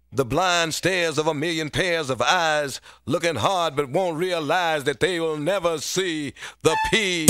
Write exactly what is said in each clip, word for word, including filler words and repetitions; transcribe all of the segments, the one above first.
The blind stares of a million pairs of eyes, looking hard but won't realize that they will never see the P.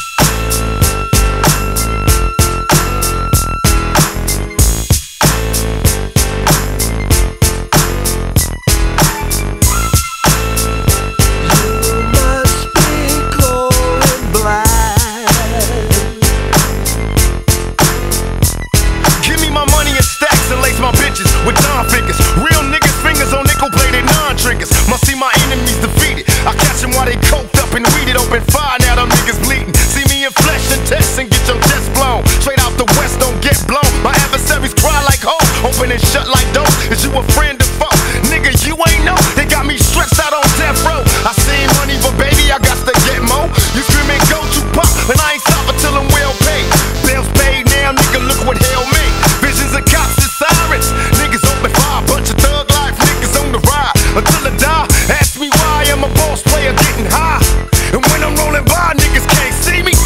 My bitches with Don figures, real niggas fingers on nickel plated non-triggers. Must see my enemies defeated. I catch them while they coked up and weeded. Open fire, now them niggas bleeding. See me in flesh and test and get your chest blown. Straight out the west, don't get blown. My adversaries cry like ho, open and shut like doors. Is you a friend or foe? Nigga, you ain't know. They got me stretched out on death row. I seen money, but baby, I got to get more. You screaming go to pop, and I ain't stopping till I'm well paid. Bills paid now, nigga, look what hell made. Visions of cops and sirens. Niggas open fire, bunch of thug life niggas on the ride until I die. Ask me why I'm a boss player getting high, and when I'm rolling by, niggas can't see me.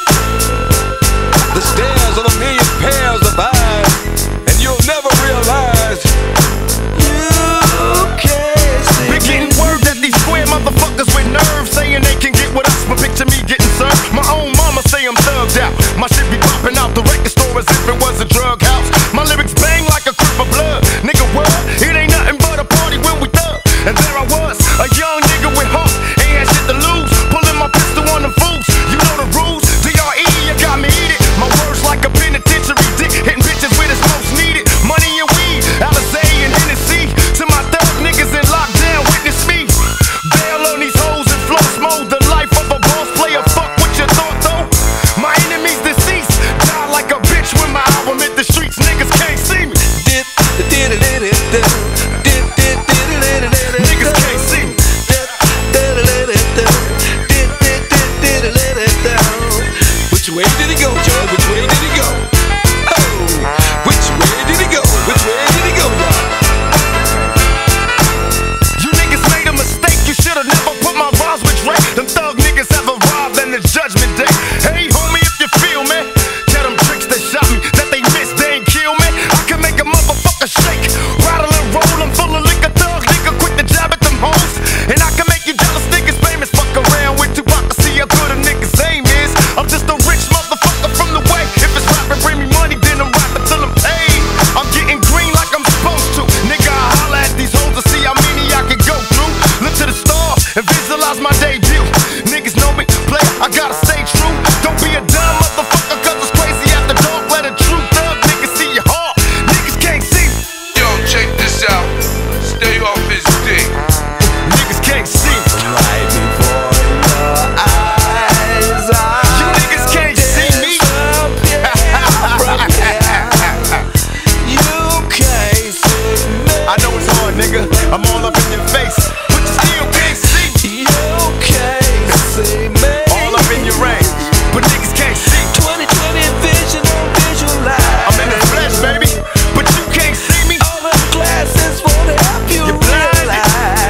The stares of a million pairs of eyes, and you'll never realize you can't see. We're getting word that these square motherfuckers with nerves saying they can get with us, but picture me getting served. My own mama say I'm thugged out. My shit be popping out the record store as if it was a drug house. My lyrics bang like a crip of blood. Nigga, what? It ain't nothing but a party when we thug. And there I was, a young nigga with heart, ain't had shit to lose. Pulling my pistol on them fools. You know the rules. D R E, you got me eat it. My words like a penitentiary dick, hitting bitches where it's most needed. Money and weed, Alizé and Hennessy. To my thug niggas in lockdown, witness me. Bail on these hoes and floss mode. The life of a boss player. Fuck what you thought though. My enemies deceased. Die like a bitch when my album hit the streets. Niggas can't see me. Niggas can't see me. Which way did he go, Joe? Which way did he go? Oh, which way did he go? Which way did he go, y'all? You niggas made a mistake. You should've never put my rhymes with Drake. Them thug niggas have arrived in the judgment day. Hey, homie, if you feel me, tell them tricks that shot me, that they missed, they ain't kill me. I can make a motherfucker shake, rattle and roll. I'm full of liquor, thug nigga, quick to jab at them hoes. And I can make you jealous niggas famous. Fuck around with Tupac to see how good a nigga's aim is. I'm just a rich motherfucker from the way. If it's rapping, bring me money, then I'm rapping till I'm paid. I'm getting green like I'm supposed to. Nigga, I holla at these hoes to see how many I can go through. Look to the stars and visualize my debut. Niggas know me, play, I gotta stay true. Don't be a dumb motherfucker, cause it's crazy after dark. Let a true thug nigga see your heart. Niggas can't see me. Yo, check this out. Stay off his dick. Niggas can't see me. Right before your eyes, You niggas can't see me. you can't see me. I know it's hard, nigga. I'm all up in your face, but you still can't see me. You can't see me. All up in your range, but niggas can't see me. twenty twenty vision on visualize. I'm in the flesh, baby, but you can't see me. All the glasses won't help you You're blinded. realize.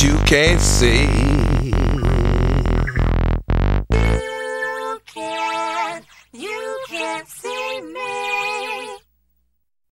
you can't see.